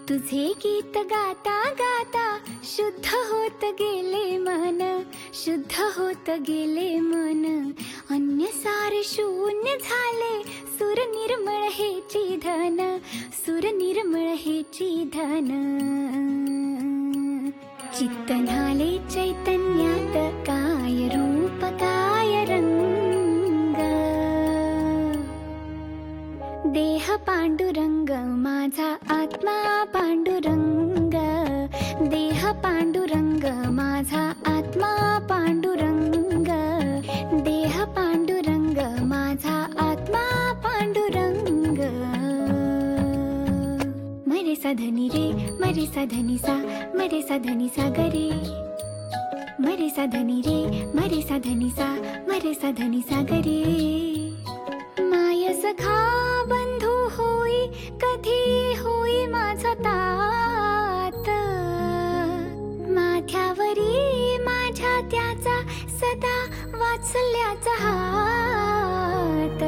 तुझे गीत गाता गाता शुद्ध होत गेले मन, शुद्ध होत गेले मन. अन्य सारे शून्य झाले, सुर निर्मळ हेची धन, सुर निर्मळ हेची धन. चित्त न्हाले चैतन्यात, काय रूप काय रंग. देह पांडुरंग माझा आत्मा पांडुरंग, देह पांडुरंग माझा आत्मा पांडुरंग, देह पांडुरंग माझा आत्मा पांडुरंग. मरे साधनी रे, मरे साधनी सा, मरे साधनी सा गरे. मरे साधनी रे, मरे साधनी सा, मरे साधनी सा गरे. माय सखा बंधू होई, कधी होई माझा तात. माथ्यावरी माझ्या त्याचा सदा वात्सल्याचा हात.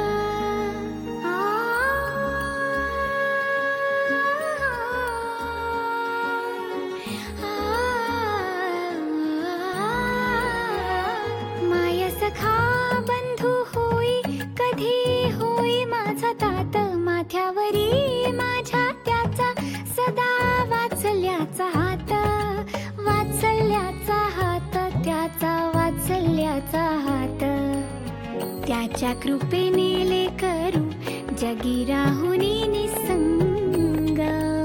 माय सखा बंधू होई, कधी होई माझा तात. माथ्यावरी माझ्या त्याचा सदा वात्सल्याचा हात, वात्सल्याचा हात, त्याचा वात्सल्याचा हात. त्याच्या कृपेने लेकरू जगी राहुनी निसंग.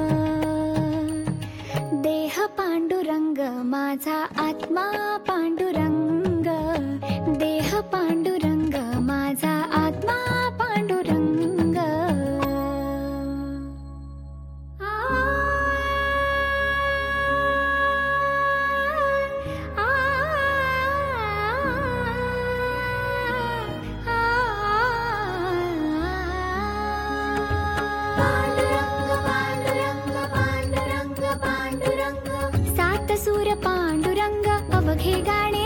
देह पांडुरंग माझा आत्मा पांडुरंग, देह पांडुरंग माझा आत्मा पांडुरंग. पांडुरंग पांडुरंग पांडुरंग पांडुरंग. सात सूर पांडुरंग अवघे गाणे